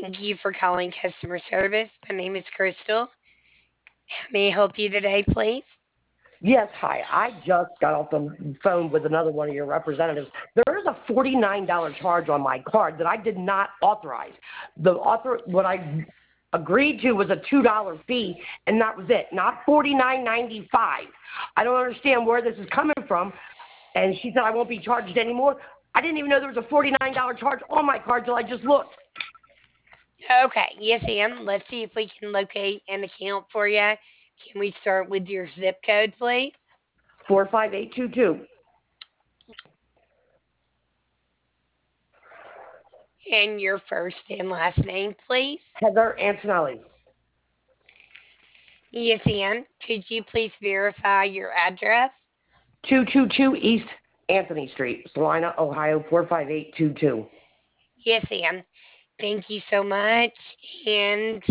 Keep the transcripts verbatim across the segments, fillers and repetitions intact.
Thank you for calling customer service. My name is Crystal. May I help you today, please? Yes, hi. I just got off the phone with another one of your representatives. There is a forty-nine dollars charge on my card that I did not authorize. The author, what I agreed to was a two dollars fee, and that was it, not forty-nine ninety-five. I don't understand where this is coming from. And she said I won't be charged anymore. I didn't even know there was a forty-nine dollars charge on my card till I just looked. Okay, yes, ma'am. Let's see if we can locate an account for you. Can we start with your zip code, please? four five eight two two. And your first and last name, please? Heather Antonelli. Yes, ma'am. Could you please verify your address? two two two East Anthony Street, Salina, Ohio, four five eight two two. Yes, ma'am. Thank you so much. And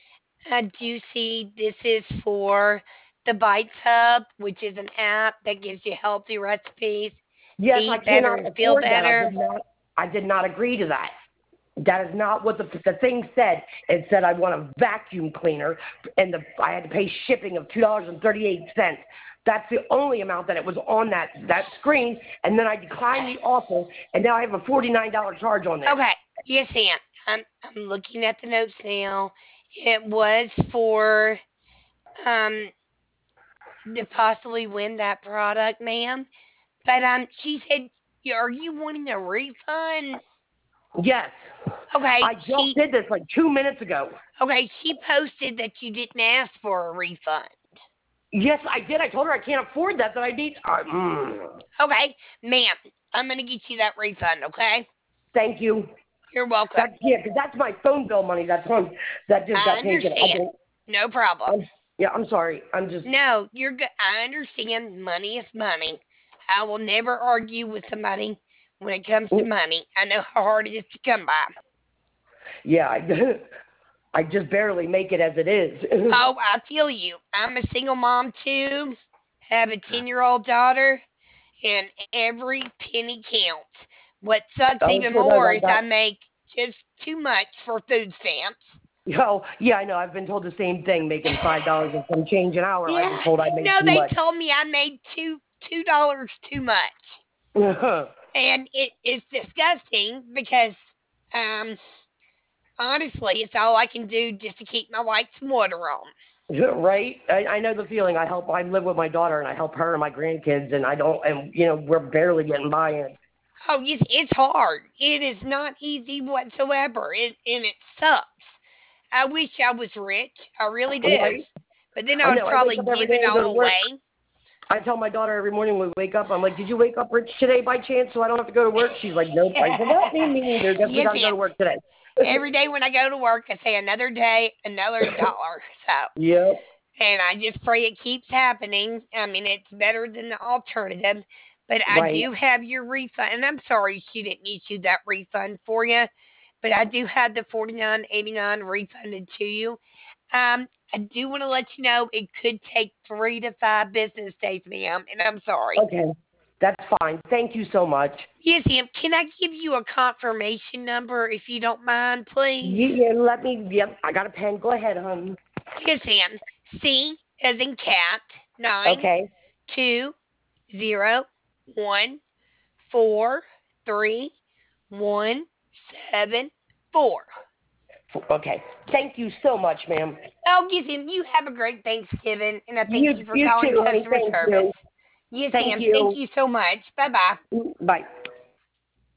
I do see this is for the Bites Hub, which is an app that gives you healthy recipes to Yes, I eat better cannot and feel afford that. I better. did not. I did not agree to that. That is not what the the thing said. It said I want a vacuum cleaner, and the I had to pay shipping of two dollars and thirty eight cents. That's the only amount that it was on that that screen, and then I declined the offer, and now I have a forty nine dollar charge on there. Okay, yes, ma'am. I'm I'm looking at the notes now. It was for um to possibly win that product, ma'am. But um, she said, "Are you wanting a refund?" Yes, Okay, I just she did this like two minutes ago. okay she posted that you didn't ask for a refund. Yes, I did. I told her I can't afford that. That I need. Uh, mm, Okay, ma'am, I'm gonna get you that refund. Okay, thank you. you're welcome. That's yeah, because that's my phone bill money. That's one that just I got taken. I understand. don't. No problem. I'm, yeah, I'm sorry. I'm just No, you're good. I understand. Money is money. I will never argue with somebody when it comes to money. I know how hard it is to come by. yeah. I, I just barely make it as it is. Oh, I feel you. I'm a single mom too. Have a ten year old daughter, and every penny counts. What sucks Oh, even sure does. more I is I got. make just too much for food stamps. Oh, yeah, I know. I've been told the same thing, making five dollars and some change an hour. I was Yeah, told I made no, too they much. told me I made two two dollars too much, and it is disgusting because, um, honestly, it's all I can do just to keep my lights and water on. Right? I, I know the feeling. I help. I live with my daughter, and I help her and my grandkids, and I don't. And you know, we're barely getting by. And Oh, yes, it's hard. It is not easy whatsoever, it, and it sucks. I wish I was rich. I really do. right? But then I I would know. I wake probably up every give day it and go to all work. away. I tell my daughter every morning when we wake up, I'm like, "Did you wake up rich today by chance, so I don't have to go to work?" She's like, "Nope." I said, "Well, me, me neither. Guess we got Yes, to go to ma'am. work today." Every day when I go to work, I say another day, another dollar. So, Yep. and I just pray it keeps happening. I mean, it's better than the alternative. But I Right. do have your refund, and I'm sorry she didn't issue that refund for you. But I do have the forty nine eighty nine refunded to you. Um, I do want to let you know it could take three to five business days, ma'am, and I'm sorry. Okay. That's fine. Thank you so much. Yes, ma'am. Can I give you a confirmation number if you don't mind, please? Yeah, let me. Yep, I got a pen. Go ahead, hon. Yes, ma'am. C as in cat, nine, Okay. two, zero, one, four, three, one, seven, four. Okay. Thank you so much, ma'am. Oh, yes, ma'am. You have a great Thanksgiving, and I thank You, you for you calling too, honey. customer Thank you. service. Yes, Thank ma'am. Thank you. you so much. Bye bye. Bye.